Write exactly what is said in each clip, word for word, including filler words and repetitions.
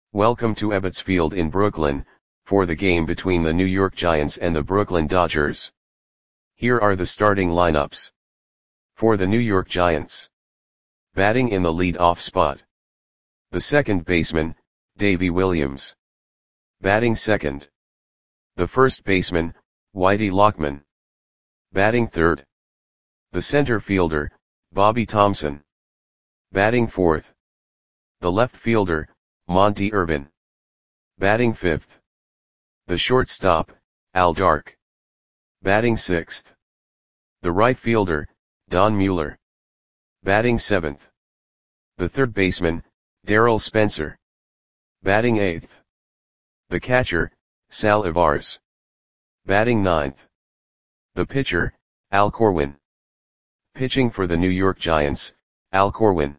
Welcome to Ebbets Field in Brooklyn, for the game between the New York Giants and the Brooklyn Dodgers. Here are the starting lineups. For the New York Giants. Batting in the lead-off spot. The second baseman, Davey Williams. Batting second. The first baseman, Whitey Lockman. Batting third. The center fielder, Bobby Thomson. Batting fourth. The left fielder, Monte Irvin. Batting fifth. The shortstop, Al Dark. Batting sixth. The right fielder, Don Mueller. Batting seventh. The third baseman, Darryl Spencer. Batting eighth. The catcher, Sal Ivarz. Batting ninth. The pitcher, Al Corwin. Pitching for the New York Giants, Al Corwin.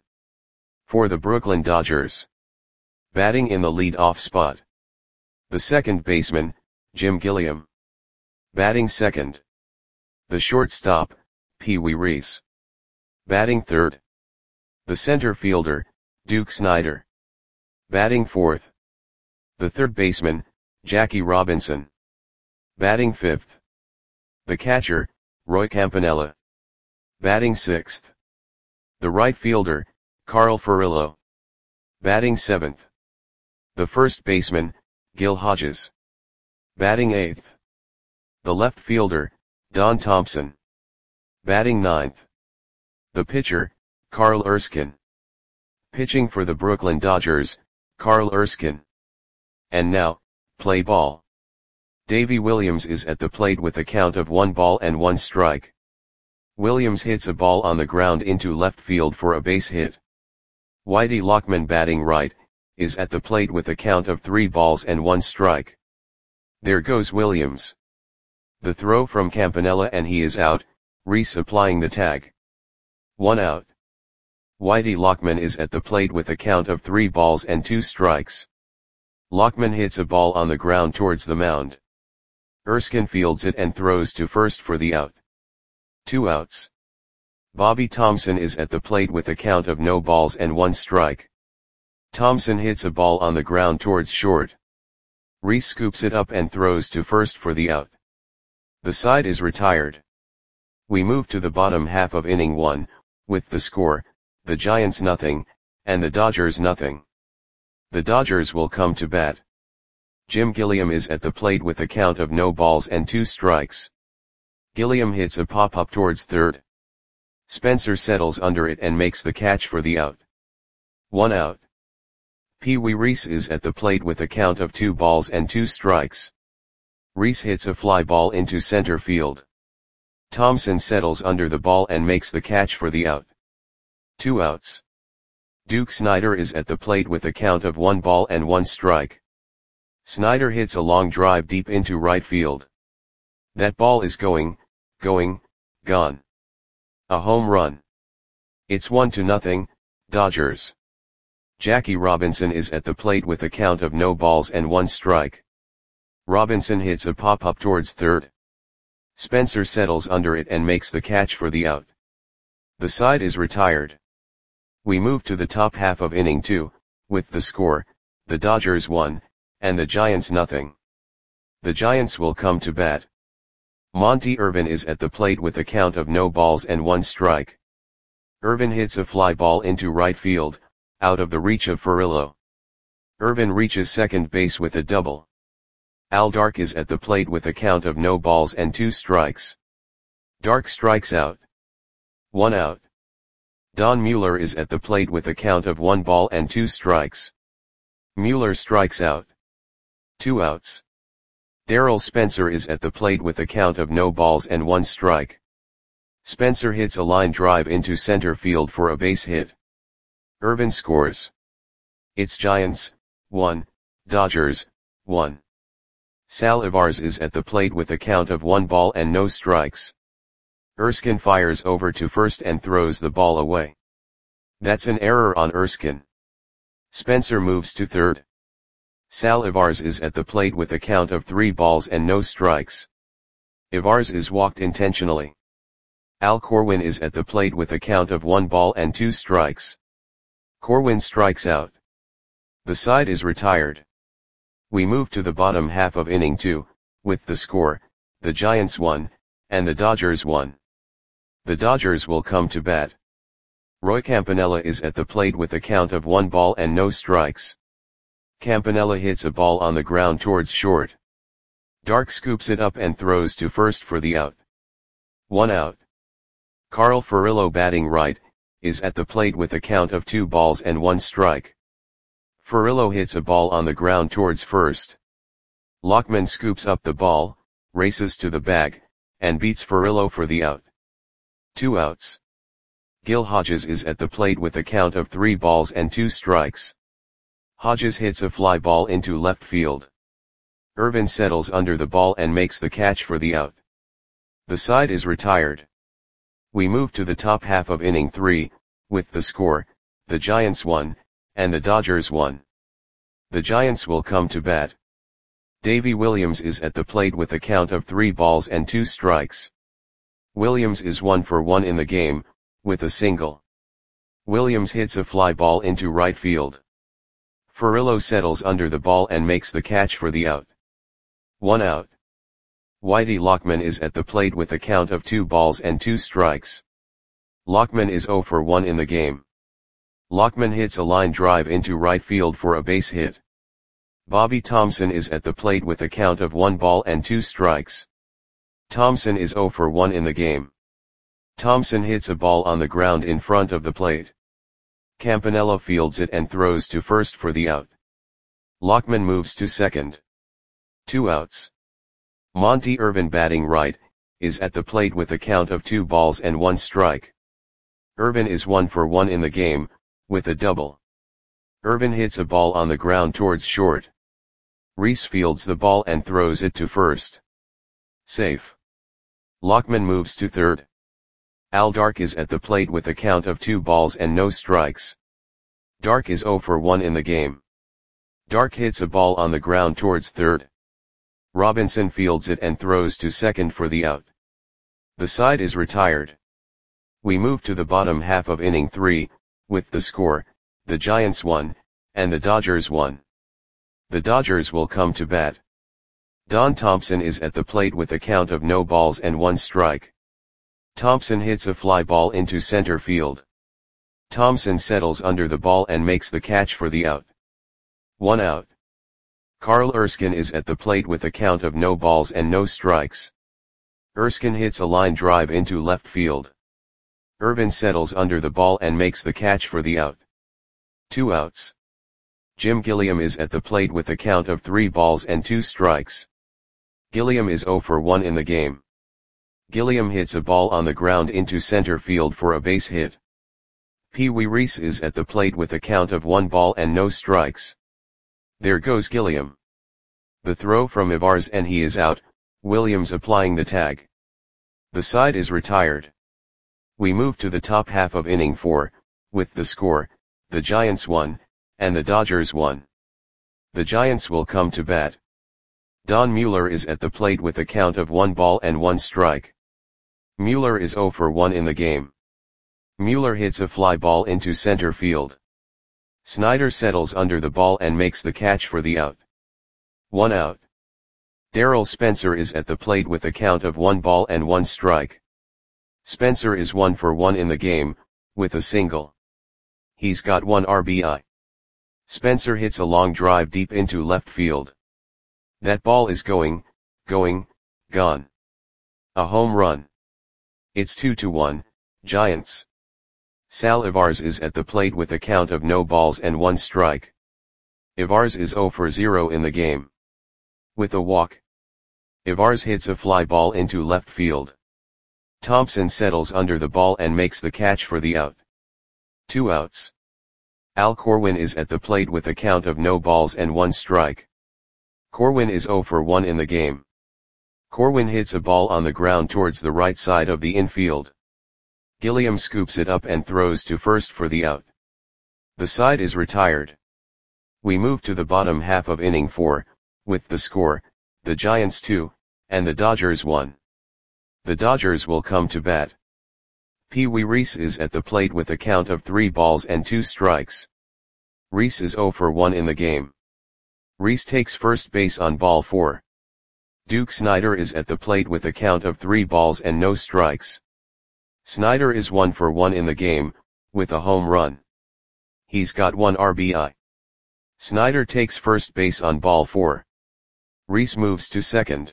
For the Brooklyn Dodgers. Batting in the lead-off spot. The second baseman, Jim Gilliam. Batting second. The shortstop, Pee Wee Reese. Batting third. The center fielder, Duke Snider. Batting fourth. The third baseman, Jackie Robinson. Batting fifth. The catcher, Roy Campanella. Batting sixth. The right fielder, Carl Furillo. Batting seventh. The first baseman, Gil Hodges. Batting eighth. The left fielder, Don Thompson. Batting ninth. The pitcher, Carl Erskine. Pitching for the Brooklyn Dodgers, Carl Erskine. And now, play ball. Davey Williams is at the plate with a count of one ball and one strike. Williams hits a ball on the ground into left field for a base hit. Whitey Lockman, batting right, is at the plate with a count of three balls and one strike. There goes Williams. The throw from Campanella and he is out, Reese applying the tag. One out. Whitey Lockman is at the plate with a count of three balls and two strikes. Lockman hits a ball on the ground towards the mound. Erskine fields it and throws to first for the out. Two outs. Bobby Thomson is at the plate with a count of no balls and one strike. Thomson hits a ball on the ground towards short. Reese scoops it up and throws to first for the out. The side is retired. We move to the bottom half of inning one, with the score, the Giants nothing, and the Dodgers nothing. The Dodgers will come to bat. Jim Gilliam is at the plate with a count of no balls and two strikes. Gilliam hits a pop-up towards third. Spencer settles under it and makes the catch for the out. One out. Pee Wee Reese is at the plate with a count of two balls and two strikes. Reese hits a fly ball into center field. Thomson settles under the ball and makes the catch for the out. Two outs. Duke Snider is at the plate with a count of one ball and one strike. Snider hits a long drive deep into right field. That ball is going, going, gone. A home run. It's one to nothing, Dodgers. Jackie Robinson is at the plate with a count of no balls and one strike. Robinson hits a pop-up towards third. Spencer settles under it and makes the catch for the out. The side is retired. We move to the top half of inning two, with the score, the Dodgers one, and the Giants nothing. The Giants will come to bat. Monte Irvin is at the plate with a count of no balls and one strike. Irvin hits a fly ball into right field, out of the reach of Furillo. Irvin reaches second base with a double. Al Dark is at the plate with a count of no balls and two strikes. Dark strikes out. One out. Don Mueller is at the plate with a count of one ball and two strikes. Mueller strikes out. Two outs. Darryl Spencer is at the plate with a count of no balls and one strike. Spencer hits a line drive into center field for a base hit. Irvin scores. It's Giants, one, Dodgers, one. Sal Ivarz is at the plate with a count of one ball and no strikes. Erskine fires over to first and throws the ball away. That's an error on Erskine. Spencer moves to third. Sal Ivarz is at the plate with a count of three balls and no strikes. Ivarz is walked intentionally. Al Corwin is at the plate with a count of one ball and two strikes. Corwin strikes out. The side is retired. We move to the bottom half of inning two, with the score, the Giants one, and the Dodgers one. The Dodgers will come to bat. Roy Campanella is at the plate with a count of one ball and no strikes. Campanella hits a ball on the ground towards short. Dark scoops it up and throws to first for the out. One out. Carl Furillo, batting right, is at the plate with a count of two balls and one strike. Furillo hits a ball on the ground towards first. Lockman scoops up the ball, races to the bag, and beats Furillo for the out. Two outs. Gil Hodges is at the plate with a count of three balls and two strikes. Hodges hits a fly ball into left field. Irvin settles under the ball and makes the catch for the out. The side is retired. We move to the top half of inning three, with the score, the Giants one, and the Dodgers one. The Giants will come to bat. Davy Williams is at the plate with a count of three balls and two strikes. Williams is one for one in the game, with a single. Williams hits a fly ball into right field. Furillo settles under the ball and makes the catch for the out. One out. Whitey Lockman is at the plate with a count of two balls and two strikes. Lockman is zero for one in the game. Lockman hits a line drive into right field for a base hit. Bobby Thomson is at the plate with a count of one ball and two strikes. Thomson is zero for one in the game. Thomson hits a ball on the ground in front of the plate. Campanella fields it and throws to first for the out. Lockman moves to second. Two outs. Monty Irvin, batting right, is at the plate with a count of two balls and one strike. Irvin is one for one in the game, with a double. Irvin hits a ball on the ground towards short. Reese fields the ball and throws it to first. Safe. Lockman moves to third. Al Dark is at the plate with a count of two balls and no strikes. Dark is zero for one in the game. Dark hits a ball on the ground towards third. Robinson fields it and throws to second for the out. The side is retired. We move to the bottom half of inning three, with the score, the Giants one, and the Dodgers one. The Dodgers will come to bat. Don Thompson is at the plate with a count of no balls and one strike. Thompson hits a fly ball into center field. Thompson settles under the ball and makes the catch for the out. One out. Carl Erskine is at the plate with a count of no balls and no strikes. Erskine hits a line drive into left field. Irvin settles under the ball and makes the catch for the out. Two outs. Jim Gilliam is at the plate with a count of three balls and two strikes. Gilliam is zero for one in the game. Gilliam hits a ball on the ground into center field for a base hit. Pee Wee Reese is at the plate with a count of one ball and no strikes. There goes Gilliam. The throw from Ivars and he is out, Williams applying the tag. The side is retired. We move to the top half of inning four, with the score, the Giants one, and the Dodgers one. The Giants will come to bat. Don Mueller is at the plate with a count of one ball and one strike. Mueller is zero for one in the game. Mueller hits a fly ball into center field. Snyder settles under the ball and makes the catch for the out. One out. Darrell Spencer is at the plate with a count of one ball and one strike. Spencer is one for one in the game, with a single. He's got one R B I. Spencer hits a long drive deep into left field. That ball is going, going, gone. A home run. It's two to one, Giants. Sal Ivars is at the plate with a count of no balls and one strike. Ivars is zero for zero in the game. With a walk. Ivars hits a fly ball into left field. Thompson settles under the ball and makes the catch for the out. Two outs. Al Corwin is at the plate with a count of no balls and one strike. Corwin is zero for one in the game. Corwin hits a ball on the ground towards the right side of the infield. Gilliam scoops it up and throws to first for the out. The side is retired. We move to the bottom half of inning four, with the score, the Giants two, and the Dodgers one. The Dodgers will come to bat. Pee Wee Reese is at the plate with a count of three balls and two strikes. Rhys is zero for one in the game. Rhys takes first base on ball four. Duke Snider is at the plate with a count of three balls and no strikes. Snider is one for one in the game, with a home run. He's got one R B I. Snider takes first base on ball four. Rhys moves to second.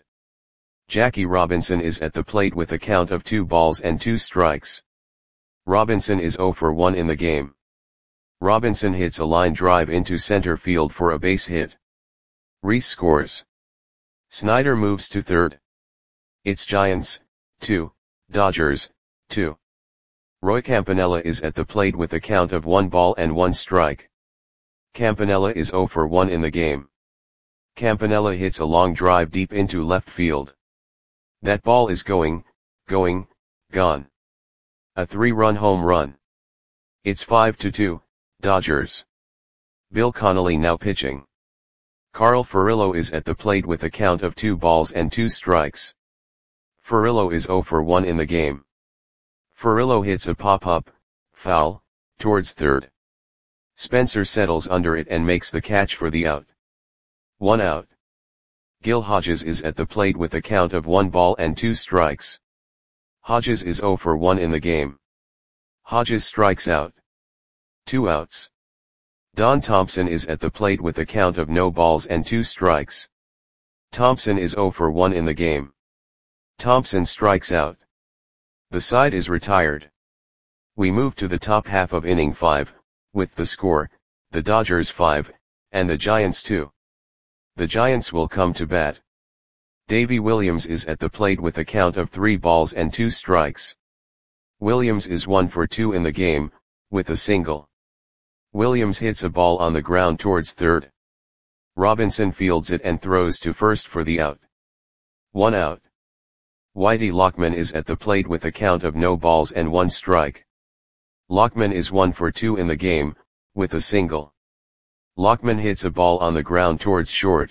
Jackie Robinson is at the plate with a count of two balls and two strikes. Robinson is zero for one in the game. Robinson hits a line drive into center field for a base hit. Rhys scores. Snider moves to third. It's Giants, two, Dodgers, two. Roy Campanella is at the plate with a count of one ball and one strike. Campanella is zero for one in the game. Campanella hits a long drive deep into left field. That ball is going, going, gone. A three-run home run. It's five to two, Dodgers. Bill Connolly now pitching. Carl Furillo is at the plate with a count of two balls and two strikes. Furillo is zero for one in the game. Furillo hits a pop-up, foul, towards third. Spencer settles under it and makes the catch for the out. One out. Gil Hodges is at the plate with a count of one ball and two strikes. Hodges is zero for one in the game. Hodges strikes out. Two outs. Don Thompson is at the plate with a count of no balls and two strikes. Thompson is zero for one in the game. Thompson strikes out. The side is retired. We move to the top half of inning five, with the score, the Dodgers five, and the Giants two. The Giants will come to bat. Davy Williams is at the plate with a count of three balls and two strikes. Williams is one for two in the game, with a single. Williams hits a ball on the ground towards third. Robinson fields it and throws to first for the out. One out. Whitey Lockman is at the plate with a count of no balls and one strike. Lockman is one for two in the game, with a single. Lockman hits a ball on the ground towards short.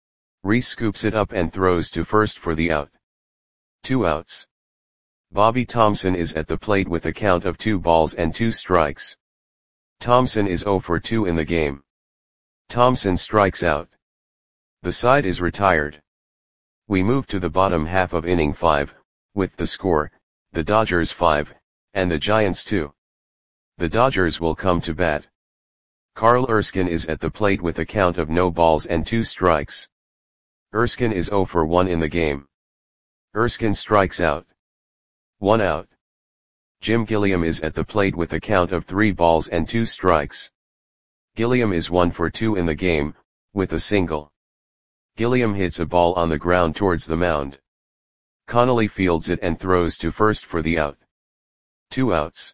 Rhys scoops it up and throws to first for the out. Two outs. Bobby Thomson is at the plate with a count of two balls and two strikes. Thomson is zero for two in the game. Thomson strikes out. The side is retired. We move to the bottom half of inning five, with the score, the Dodgers five, and the Giants two. The Dodgers will come to bat. Carl Erskine is at the plate with a count of no balls and two strikes. Erskine is zero for one in the game. Erskine strikes out. One out. Jim Gilliam is at the plate with a count of three balls and two strikes. Gilliam is one for two in the game, with a single. Gilliam hits a ball on the ground towards the mound. Connolly fields it and throws to first for the out. Two outs.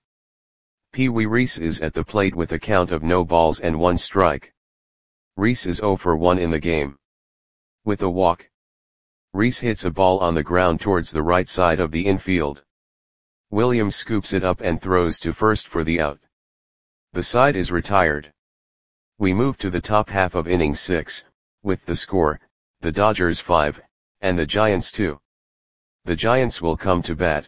Pee Wee Reese is at the plate with a count of no balls and one strike. Reese is zero for one in the game. With a walk. Reese hits a ball on the ground towards the right side of the infield. Williams scoops it up and throws to first for the out. The side is retired. We move to the top half of inning six, with the score, the Dodgers five, and the Giants two. The Giants will come to bat.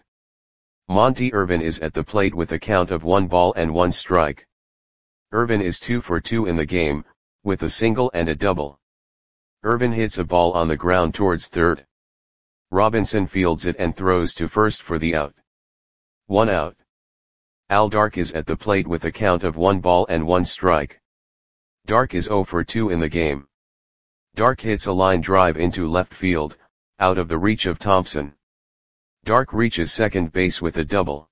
Monty Irvin is at the plate with a count of one ball and one strike. Irvin is two for two in the game, with a single and a double. Irvin hits a ball on the ground towards third. Robinson fields it and throws to first for the out. One out. Al Dark is at the plate with a count of one ball and one strike. Dark is zero for two in the game. Dark hits a line drive into left field, out of the reach of Thompson. Dark reaches second base with a double.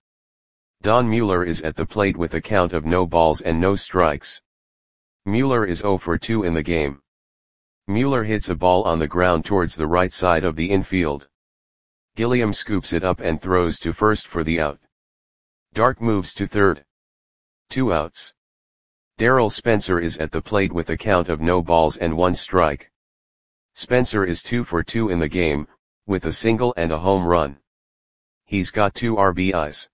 Don Mueller is at the plate with a count of no balls and no strikes. Mueller is zero for two in the game. Mueller hits a ball on the ground towards the right side of the infield. Gilliam scoops it up and throws to first for the out. Dark moves to third. Two outs. Darrell Spencer is at the plate with a count of no balls and one strike. Spencer is two for two in the game, with a single and a home run. He's got two R B Is.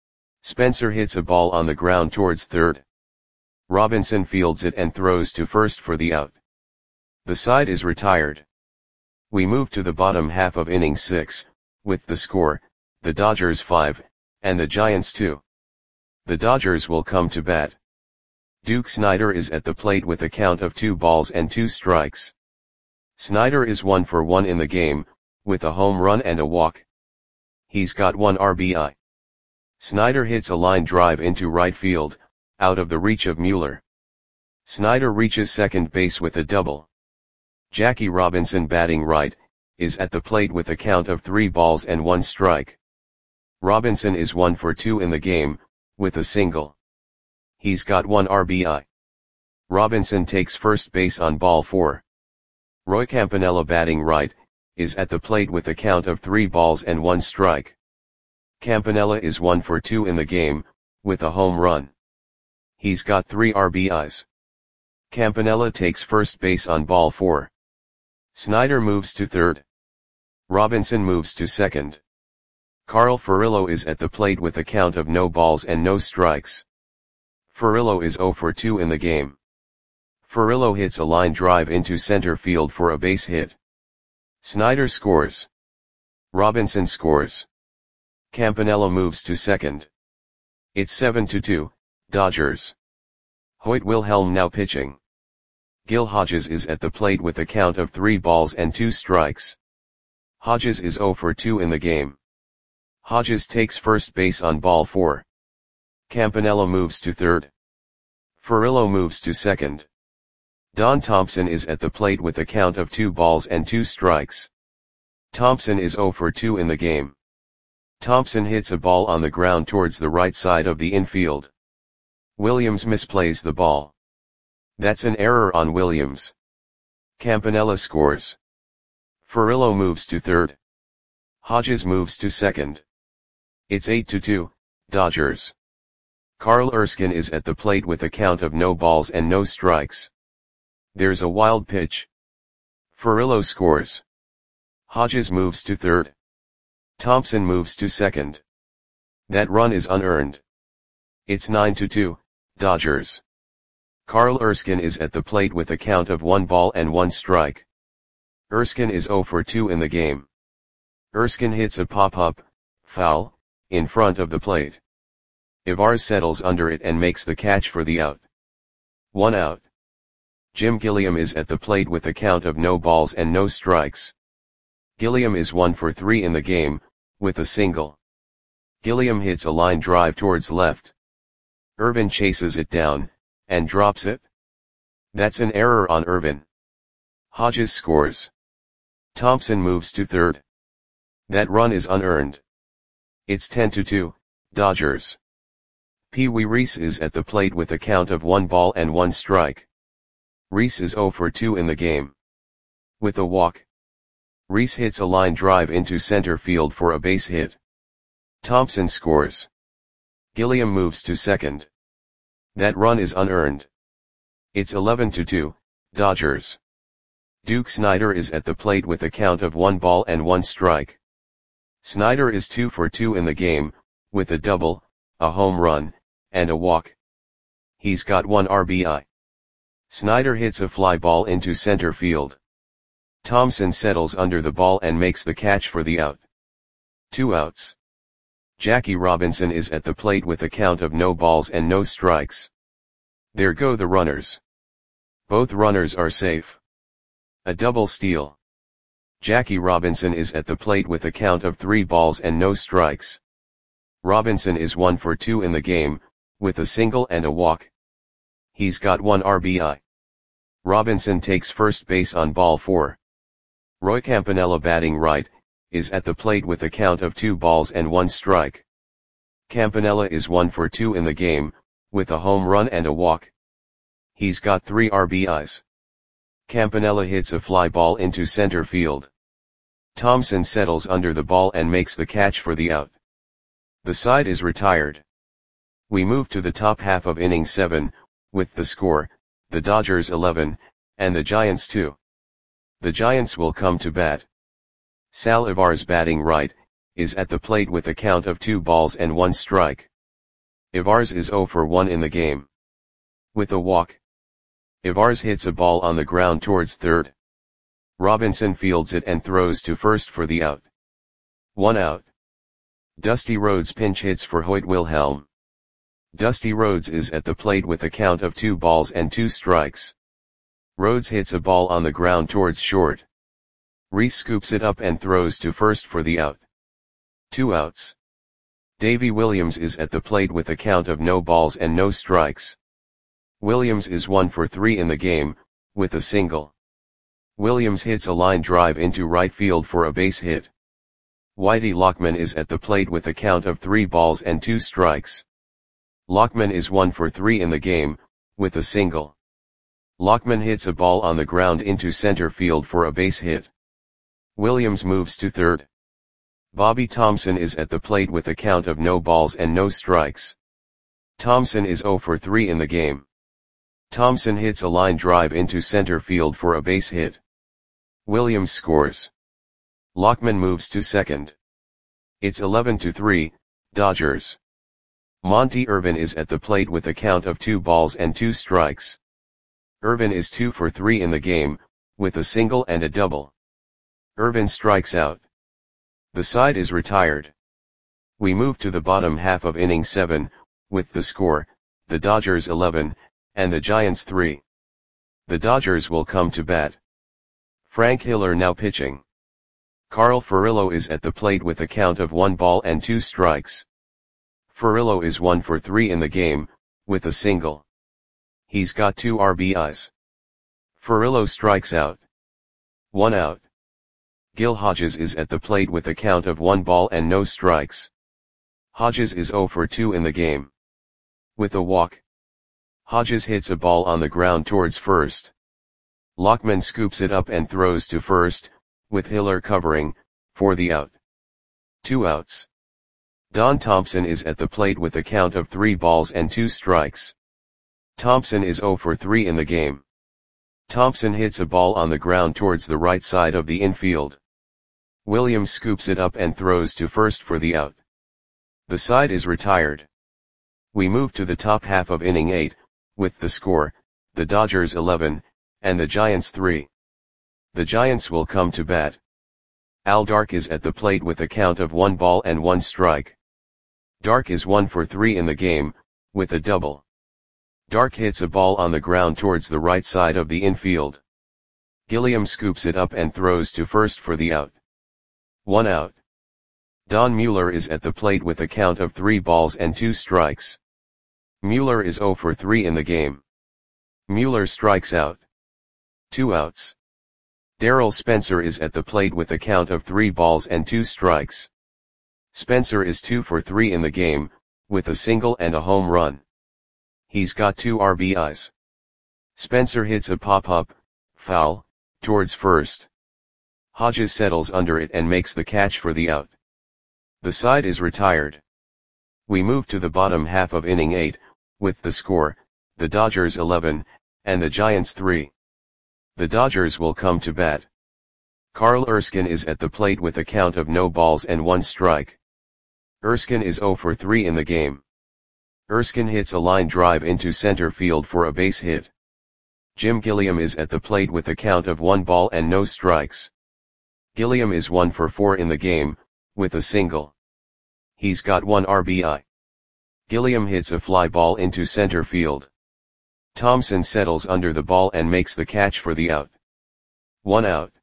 Spencer hits a ball on the ground towards third. Robinson fields it and throws to first for the out. The side is retired. We move to the bottom half of inning six, with the score, the Dodgers five, and the Giants two. The Dodgers will come to bat. Duke Snider is at the plate with a count of two balls and two strikes. Snider is one for one in the game, with a home run and a walk. He's got one R B I. Snider hits a line drive into right field, out of the reach of Mueller. Snider reaches second base with a double. Jackie Robinson, batting right, is at the plate with a count of three balls and one strike. Robinson is one for two in the game, with a single. He's got one R B I. Robinson takes first base on ball four. Roy Campanella, batting right, is at the plate with a count of three balls and one strike. Campanella is one for two in the game, with a home run. He's got three R B Is. Campanella takes first base on ball four. Snider moves to third. Robinson moves to second. Carl Furillo is at the plate with a count of no balls and no strikes. Furillo is zero for two in the game. Furillo hits a line drive into center field for a base hit. Snider scores. Robinson scores. Campanella moves to second. It's seven to two, Dodgers. Hoyt Wilhelm now pitching. Gil Hodges is at the plate with a count of three balls and two strikes. Hodges is zero for two in the game. Hodges takes first base on ball four. Campanella moves to third. Furillo moves to second. Don Thompson is at the plate with a count of two balls and two strikes. Thompson is zero for two in the game. Thompson hits a ball on the ground towards the right side of the infield. Williams misplays the ball. That's an error on Williams. Campanella scores. Furillo moves to third. Hodges moves to second. It's eight to two, Dodgers. Carl Erskine is at the plate with a count of no balls and no strikes. There's a wild pitch. Furillo scores. Hodges moves to third. Thompson moves to second. That run is unearned. It's nine to two, Dodgers. Carl Erskine is at the plate with a count of one ball and one strike. Erskine is zero for two in the game. Erskine hits a pop-up, foul, in front of the plate. Ivarz settles under it and makes the catch for the out. One out. Jim Gilliam is at the plate with a count of no balls and no strikes. Gilliam is one for three in the game, with a single. Gilliam hits a line drive towards left. Irvin chases it down, and drops it. That's an error on Irvin. Hodges scores. Thompson moves to third. That run is unearned. It's ten to two, Dodgers. Pee Wee Reese is at the plate with a count of one ball and one strike. Reese is zero for two in the game. With a walk. Reese hits a line drive into center field for a base hit. Thompson scores. Gilliam moves to second. That run is unearned. It's eleven to two, Dodgers. Duke Snider is at the plate with a count of one ball and one strike. Snider is two for two in the game, with a double, a home run, and a walk. He's got one R B I. Snider hits a fly ball into center field. Thompson settles under the ball and makes the catch for the out. Two outs. Jackie Robinson is at the plate with a count of no balls and no strikes. There go the runners. Both runners are safe. A double steal. Jackie Robinson is at the plate with a count of three balls and no strikes. Robinson is one for two in the game, with a single and a walk. He's got one R B I. Robinson takes first base on ball four. Roy Campanella, batting right, is at the plate with a count of two balls and one strike. Campanella is one for two in the game, with a home run and a walk. He's got three R B Is. Campanella hits a fly ball into center field. Thompson settles under the ball and makes the catch for the out. The side is retired. We move to the top half of inning seven, with the score, the Dodgers eleven, and the Giants two. The Giants will come to bat. Sal Ivarz, batting right, is at the plate with a count of two balls and one strike. Ivarz is zero for one in the game. With a walk. Ivarz hits a ball on the ground towards third. Robinson fields it and throws to first for the out. One out. Dusty Rhodes pinch hits for Hoyt Wilhelm. Dusty Rhodes is at the plate with a count of two balls and two strikes. Rhodes hits a ball on the ground towards short. Rhys scoops it up and throws to first for the out. Two outs. Davy Williams is at the plate with a count of no balls and no strikes. Williams is one for three in the game, with a single. Williams hits a line drive into right field for a base hit. Whitey Lockman is at the plate with a count of three balls and two strikes. Lockman is one for three in the game, with a single. Lockman hits a ball on the ground into center field for a base hit. Williams moves to third. Bobby Thompson is at the plate with a count of no balls and no strikes. Thompson is zero for three in the game. Thompson hits a line drive into center field for a base hit. Williams scores. Lockman moves to second. It's eleven to three, Dodgers. Monty Irvin is at the plate with a count of two balls and two strikes. Irvin is two for three in the game, with a single and a double. Irvin strikes out. The side is retired. We move to the bottom half of inning seven, with the score, the Dodgers eleven, and the Giants three. The Dodgers will come to bat. Frank Hiller now pitching. Carl Furillo is at the plate with a count of one ball and two strikes. Furillo is one for three in the game, with a single. He's got two R B Is. Furillo strikes out. One out. Gil Hodges is at the plate with a count of one ball and no strikes. Hodges is zero for two in the game. With a walk. Hodges hits a ball on the ground towards first. Lockman scoops it up and throws to first, with Hiller covering, for the out. Two outs. Don Thompson is at the plate with a count of three balls and two strikes. Thompson is zero for three in the game. Thompson hits a ball on the ground towards the right side of the infield. Williams scoops it up and throws to first for the out. The side is retired. We move to the top half of inning eight, with the score, the Dodgers eleven, and the Giants three. The Giants will come to bat. Al Dark is at the plate with a count of one ball and one strike. Dark is one for three in the game, with a double. Dark hits a ball on the ground towards the right side of the infield. Gilliam scoops it up and throws to first for the out. One out. Don Mueller is at the plate with a count of three balls and two strikes. Mueller is zero for three in the game. Mueller strikes out. Two outs. Darrell Spencer is at the plate with a count of three balls and two strikes. Spencer is two for three in the game, with a single and a home run. He's got two R B Is. Spencer hits a pop-up, foul, towards first. Hodges settles under it and makes the catch for the out. The side is retired. We move to the bottom half of inning eight, with the score, the Dodgers eleven, and the Giants three. The Dodgers will come to bat. Carl Erskine is at the plate with a count of no balls and one strike. Erskine is zero for three in the game. Erskine hits a line drive into center field for a base hit. Jim Gilliam is at the plate with a count of one ball and no strikes. Gilliam is one for four in the game, with a single. He's got one R B I. Gilliam hits a fly ball into center field. Thompson settles under the ball and makes the catch for the out. One out.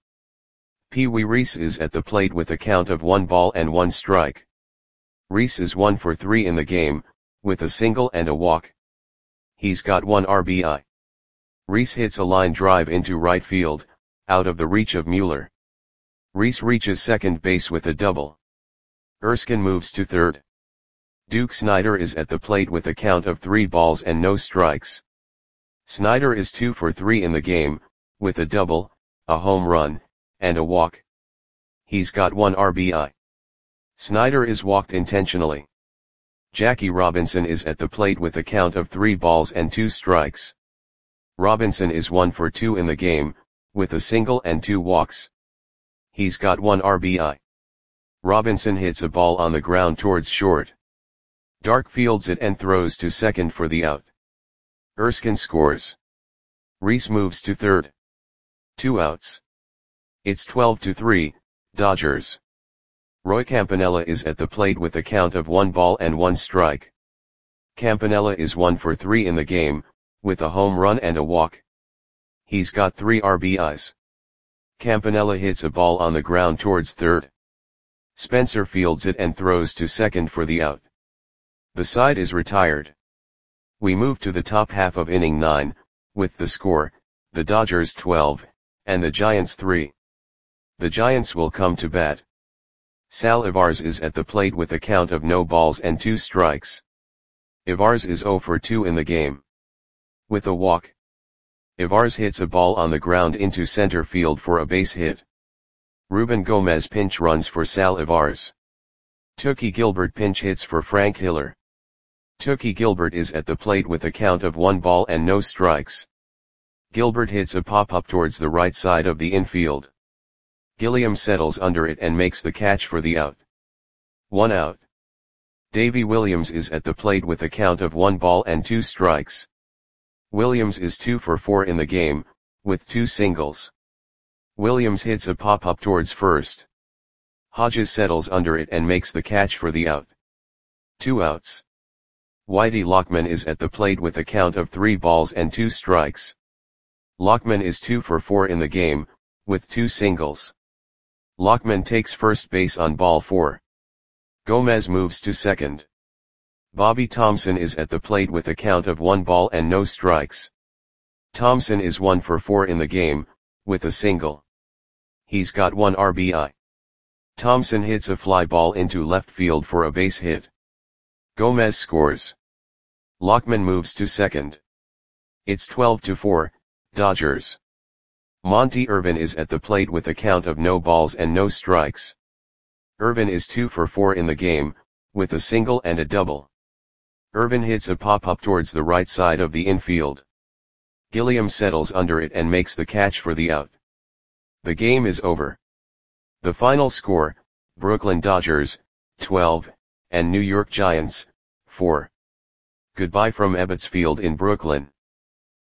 Pee Wee Reese is at the plate with a count of one ball and one strike. Reese is one for three in the game, with a single and a walk. He's got one R B I. Reese hits a line drive into right field, out of the reach of Mueller. Reese reaches second base with a double. Erskine moves to third. Duke Snider is at the plate with a count of three balls and no strikes. Snider is two for three in the game, with a double, a home run, and a walk. He's got one R B I. Snider is walked intentionally. Jackie Robinson is at the plate with a count of three balls and two strikes. Robinson is one for two in the game, with a single and two walks. He's got one R B I. Robinson hits a ball on the ground towards short. Dark fields it and throws to second for the out. Erskine scores. Reese moves to third. Two outs. It's twelve to three, Dodgers. Roy Campanella is at the plate with a count of one ball and one strike. Campanella is one for three in the game, with a home run and a walk. He's got three R B Is. Campanella hits a ball on the ground towards third. Spencer fields it and throws to second for the out. The side is retired. We move to the top half of inning nine, with the score, the Dodgers twelve, and the Giants three. The Giants will come to bat. Sal Ivars is at the plate with a count of no balls and two strikes. Ivars is zero for two in the game. With a walk. Ivars hits a ball on the ground into center field for a base hit. Ruben Gomez pinch runs for Sal Ivars. Tookie Gilbert pinch hits for Frank Hiller. Tookie Gilbert is at the plate with a count of one ball and no strikes. Gilbert hits a pop-up towards the right side of the infield. Gilliam settles under it and makes the catch for the out. One out. Davy Williams is at the plate with a count of one ball and two strikes. Williams is two for four in the game, with two singles. Williams hits a pop-up towards first. Hodges settles under it and makes the catch for the out. Two outs. Whitey Lockman is at the plate with a count of three balls and two strikes. Lockman is two for four in the game, with two singles. Lockman takes first base on ball four. Gomez moves to second. Bobby Thompson is at the plate with a count of one ball and no strikes. Thompson is one for four in the game, with a single. He's got one R B I. Thompson hits a fly ball into left field for a base hit. Gomez scores. Lockman moves to second. It's twelve to four, Dodgers. Monty Irvin is at the plate with a count of no balls and no strikes. Irvin is two for four in the game, with a single and a double. Irvin hits a pop-up towards the right side of the infield. Gilliam settles under it and makes the catch for the out. The game is over. The final score, Brooklyn Dodgers, twelve, and New York Giants, four. Goodbye from Ebbets Field in Brooklyn.